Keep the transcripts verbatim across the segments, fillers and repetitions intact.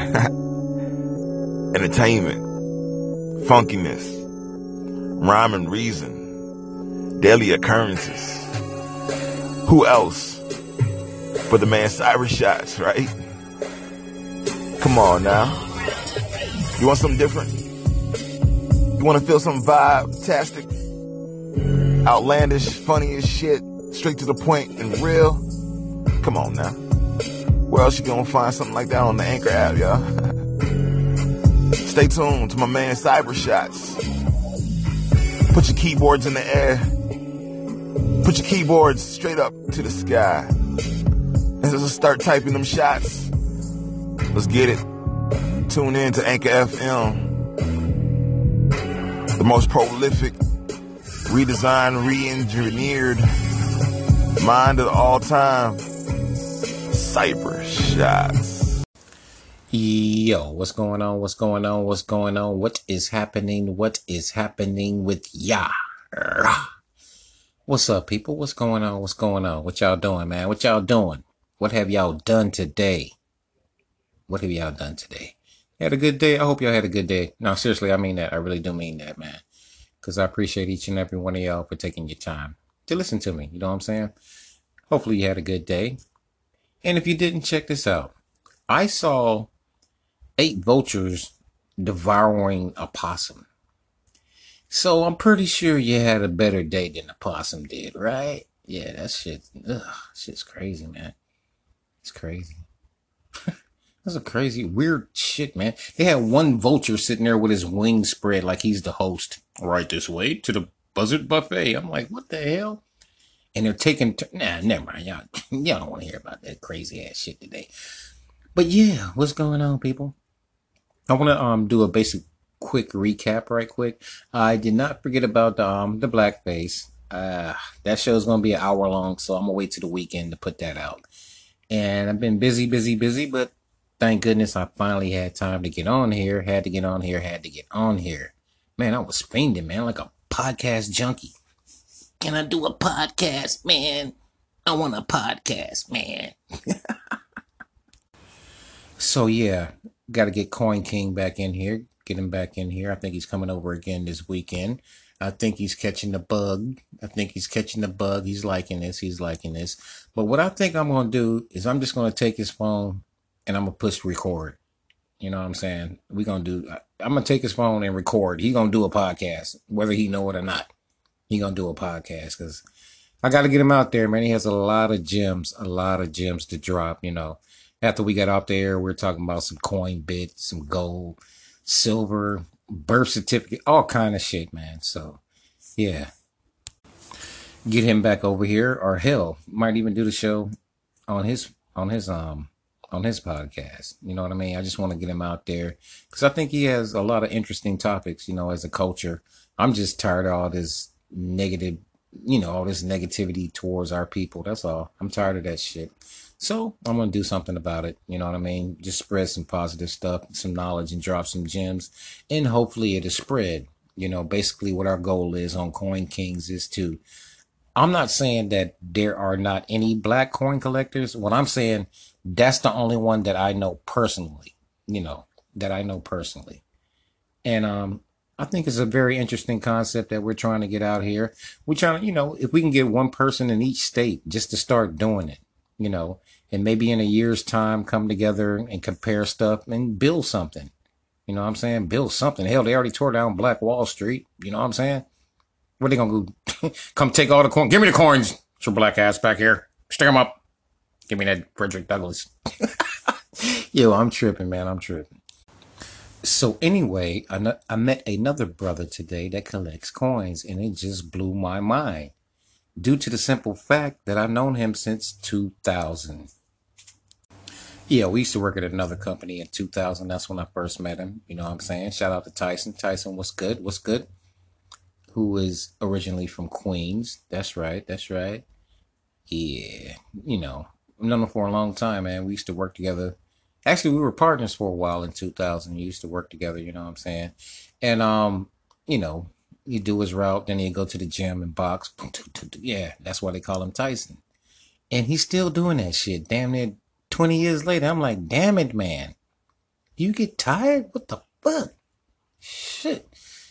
Entertainment, funkiness, rhyme and reason, daily occurrences. Who else but the man Cyber Shots, right? Come on now. You want something different? You want to feel some vibe-tastic, outlandish, funny as shit, straight to the point and real? Come on now. Where else you gonna find something like that on the Anchor app, y'all? Stay tuned to my man Cyber Shots. Put your keyboards in the air. Put your keyboards straight up to the sky. And just start typing them shots. Let's get it. Tune in to Anchor F M. The most prolific, redesigned, re-engineered mind of all time. Cyber Shots. Yo, what's going on? What's going on? What's going on? What is happening? What is happening with ya? What's up, people? What's going on? What's going on? What y'all doing, man? What y'all doing? What have y'all done today? What have y'all done today? Had a good day? I hope y'all had a good day. No, seriously, I mean that. I really do mean that, man. Because I appreciate each and every one of y'all for taking your time to listen to me. You know what I'm saying? Hopefully you had a good day. And if you didn't, check this out. I saw eight vultures devouring a possum. So I'm pretty sure you had a better day than the possum did, right? Yeah, that shit, ugh, shit's crazy, man. It's crazy. That's a crazy, weird shit, man. They had one vulture sitting there with his wings spread like he's the host. Right this way to the Buzzard Buffet. I'm like, what the hell? And they're taking, t- nah, never mind. Y'all, y'all don't want to hear about that crazy ass shit today. But yeah, what's going on, people? I want to um do a basic quick recap right quick. I did not forget about the, um, the blackface. Uh, that show's going to be an hour long, so I'm going to wait till the weekend to put that out. And I've been busy, busy, busy, but thank goodness I finally had time to get on here. Had to get on here, had to get on here. Man, I was fiending, man, like a podcast junkie. Can I do a podcast, man? I want a podcast, man. So, yeah, got to get Coin King back in here. Get him back in here. I think he's coming over again this weekend. I think he's catching the bug. I think he's catching the bug. He's liking this. He's liking this. But what I think I'm going to do is I'm just going to take his phone and I'm going to push record. You know what I'm saying? We're going to do, I'm going to take his phone and record. He's going to do a podcast, whether he know it or not. He going to do a podcast because I got to get him out there, man. He has a lot of gems, a lot of gems to drop, you know. After we got out there, we're talking about some coin bits, some gold, silver, birth certificate, all kind of shit, man. So, yeah. Get him back over here, or hell, might even do the show on his, on his, um, on his podcast. You know what I mean? I just want to get him out there because I think he has a lot of interesting topics, you know, as a culture. I'm just tired of all this negative, you know, all this negativity towards our people. That's all. I'm tired of that shit. So I'm going to do something about it. You know what I mean? Just spread some positive stuff, some knowledge, and drop some gems. And hopefully it'll spread. You know, basically what our goal is on Coin Kings is to, I'm not saying that there are not any black coin collectors. What I'm saying, that's the only one that I know personally, you know, that I know personally. And um, I think it's a very interesting concept that we're trying to get out here. We're trying to, you know, if we can get one person in each state just to start doing it, you know, and maybe in a year's time come together and compare stuff and build something. You know what I'm saying? Build something. Hell, they already tore down Black Wall Street. You know what I'm saying? What are they going to do? Come take all the coins. Give me the coins. It's your black ass back here. Stick them up. Give me that Frederick Douglass. Yo, I'm tripping, man. I'm tripping. So anyway, I, I met another brother today that collects coins, and it just blew my mind. Due to the simple fact that I've known him since two thousand. Yeah, we used to work at another company in two thousand. That's when I first met him. You know what I'm saying? Shout out to Tyson. Tyson, what's good? What's good? Who is originally from Queens. That's right. That's right. Yeah. You know, I've known him for a long time, man. We used to work together. Actually, we were partners for a while in two thousand. We used to work together, you know what I'm saying? And, um, you know, he'd do his route, then he'd go to the gym and box. Yeah, that's why they call him Tyson. And he's still doing that shit. Damn near twenty years later, I'm like, damn it, man. You get tired? What the fuck? Shit.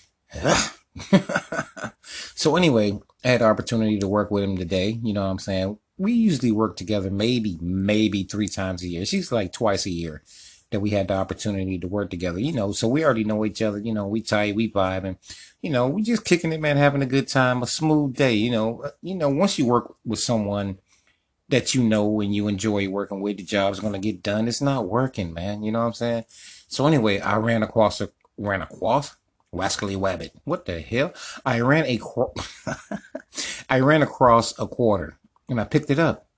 So anyway, I had the opportunity to work with him today. You know what I'm saying? We usually work together maybe, maybe three times a year. She's like twice a year that we had the opportunity to work together, you know, so we already know each other, you know, we tight, we vibe, and, you know, we just kicking it, man, having a good time, a smooth day, you know, you know, once you work with someone that you know and you enjoy working with, the job's going to get done. It's not working, man. You know what I'm saying? So anyway, I ran across a, ran across, Wascally Wabbit. What the hell? I ran a, I ran across a quarter and I picked it up.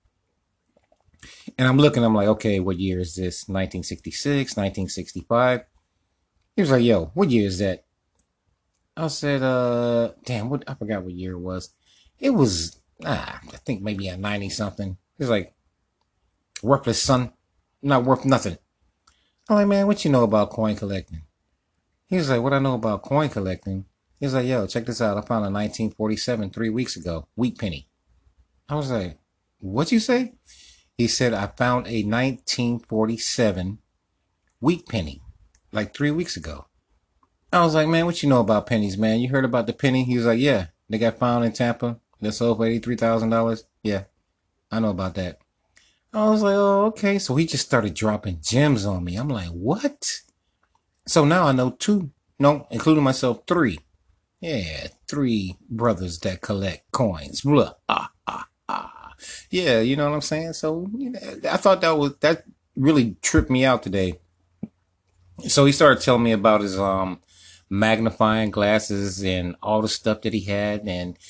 And I'm looking, I'm like, okay, what year is this? nineteen sixty-six, nineteen sixty-five. He was like, yo, what year is that? I said, uh, damn, what, I forgot what year it was. It was, ah, I think maybe a ninety something. He was like, worthless son, not worth nothing. I'm like, man, what you know about coin collecting? He was like, what I know about coin collecting? He was like, yo, check this out. I found a nineteen forty-seven three weeks ago, wheat penny. I was like, what'd you say? He said, I found a nineteen forty-seven wheat penny like three weeks ago. I was like, man, what you know about pennies, man? You heard about the penny? He was like, yeah, they got found in Tampa. They sold for eighty-three thousand dollars. Yeah, I know about that. I was like, oh, okay. So he just started dropping gems on me. I'm like, what? So now I know two, no, including myself, three. Yeah, three brothers that collect coins. Blah, ah, ah, ah. Yeah, you know what I'm saying? So you know, I thought that was, that really tripped me out today. So he started telling me about his um magnifying glasses and all the stuff that he had, and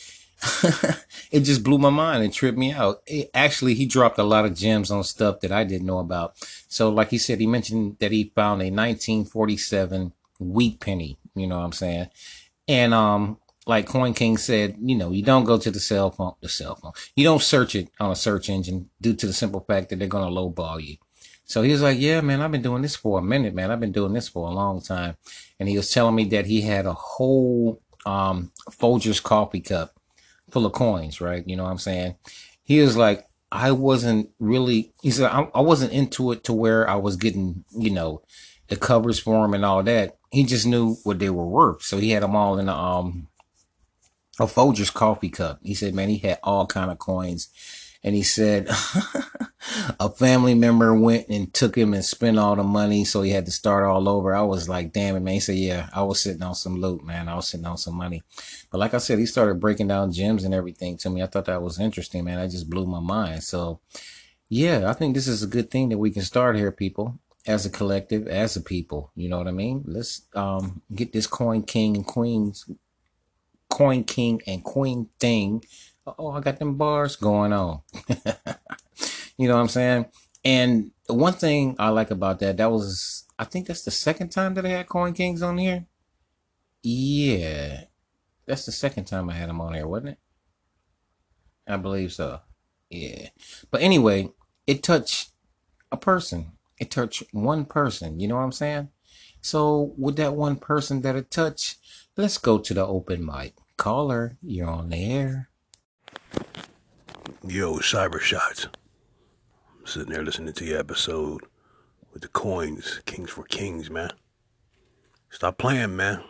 it just blew my mind and tripped me out. It, actually, he dropped a lot of gems on stuff that I didn't know about. So like he said, he mentioned that he found a nineteen forty-seven wheat penny, you know what I'm saying? And um like Coin King said, you know, you don't go to the cell phone, the cell phone. You don't search it on a search engine due to the simple fact that they're going to lowball you. So he was like, yeah, man, I've been doing this for a minute, man. I've been doing this for a long time. And he was telling me that he had a whole um, Folgers coffee cup full of coins, right? You know what I'm saying? He was like, I wasn't really, he said, I, I wasn't into it to where I was getting, you know, the covers for him and all that. He just knew what they were worth. So he had them all in a, um, a Folgers coffee cup. He said, man, he had all kind of coins. And he said a family member went and took him and spent all the money, so he had to start all over. I was like, damn it, man. He said, yeah, I was sitting on some loot, man. I was sitting on some money. But like I said, he started breaking down gems and everything to me. I thought that was interesting, man. That just blew my mind. So, yeah, I think this is a good thing that we can start here, people, as a collective, as a people. You know what I mean? Let's um, get this coin king and queens, coin king and queen thing. Oh, I got them bars going on. You know what I'm saying? And one thing I like about that, that was, I think that's the second time that I had Coin Kings on here. Yeah. That's the second time I had them on here, wasn't it? I believe so. Yeah. But anyway, it touched a person. It touched one person. You know what I'm saying? So with that one person that it touched, let's go to the open mic. Caller, you're on the air. Yo, Cyber Shots. I'm sitting there listening to your episode with the coins, Kings for Kings, man. Stop playing, man.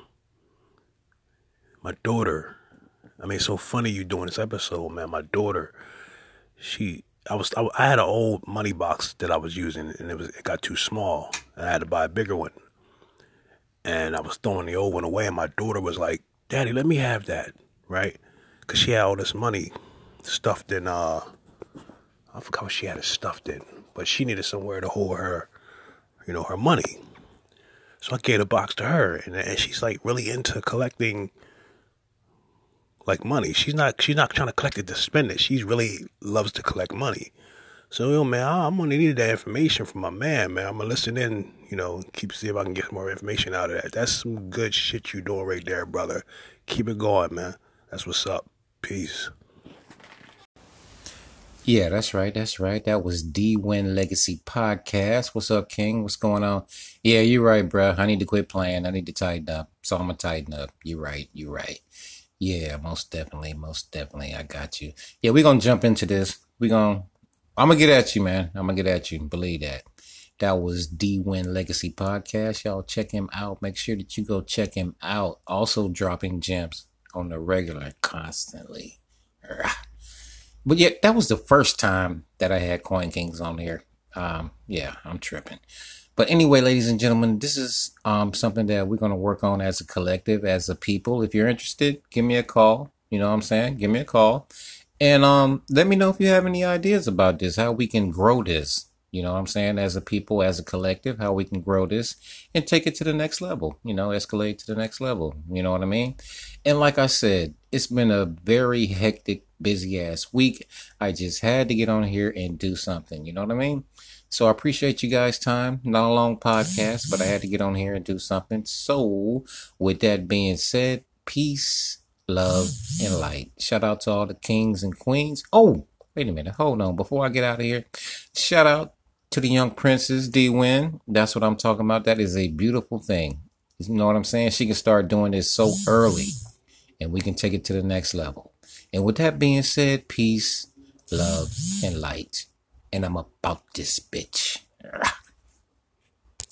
My daughter, I mean, it's so funny you doing this episode, man. My daughter, she, I was, I, I had an old money box that I was using, and it was, it got too small, and I had to buy a bigger one. And I was throwing the old one away, and my daughter was like, "Daddy, let me have that," right? Because she had all this money stuffed in, uh, I forgot what she had it stuffed in, but she needed somewhere to hold her, you know, her money. So I gave the box to her, and, and she's like really into collecting, like, money. She's not, she's not trying to collect it to spend it. She really loves to collect money. So, yo, man, I'm gonna need that information from my man, man. I'm gonna listen in, you know, keep see if I can get more information out of that. That's some good shit you doing right there, brother. Keep it going, man. That's what's up. Peace. Yeah, that's right. That's right. That was D-Win Legacy Podcast. What's up, King? What's going on? Yeah, you're right, bro. I need to quit playing. I need to tighten up. So I'm going to tighten up. You're right. You're right. Yeah, most definitely. Most definitely. I got you. Yeah, we're going to jump into this. We're going to, I'm going to get at you, man. I'm going to get at you. Believe that. That was D-Win Legacy Podcast. Y'all check him out. Make sure that you go check him out. Also dropping gems on the regular constantly. But yeah, that was the first time that I had Coin Kings on here. Um, yeah, I'm tripping. But anyway, ladies and gentlemen, this is um, something that we're going to work on as a collective, as a people. If you're interested, give me a call. You know what I'm saying? Give me a call. And um, let me know if you have any ideas about this, how we can grow this. You know what I'm saying? As a people, as a collective, how we can grow this and take it to the next level, you know, escalate to the next level. You know what I mean? And like I said, it's been a very hectic, busy ass week. I just had to get on here and do something. You know what I mean? So I appreciate you guys' time. Not a long podcast, but I had to get on here and do something. So with that being said, peace, love, and light. Shout out to all the kings and queens. Oh, wait a minute. Hold on. Before I get out of here, shout out to the young princess, D-Win. That's what I'm talking about. That is a beautiful thing. You know what I'm saying? She can start doing this so early, and we can take it to the next level. And with that being said, peace, love, and light. And I'm about this bitch.